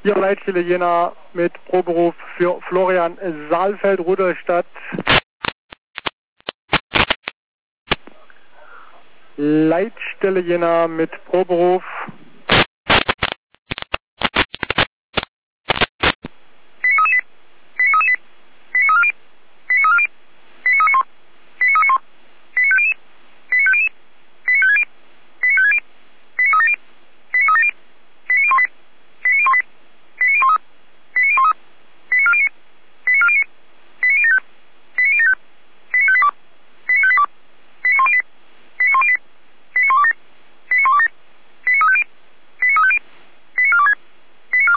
Hier Leitstelle Jena mit Proberuf für Florian Saalfeld, Rudolstadt. Leitstelle Jena mit Proberuf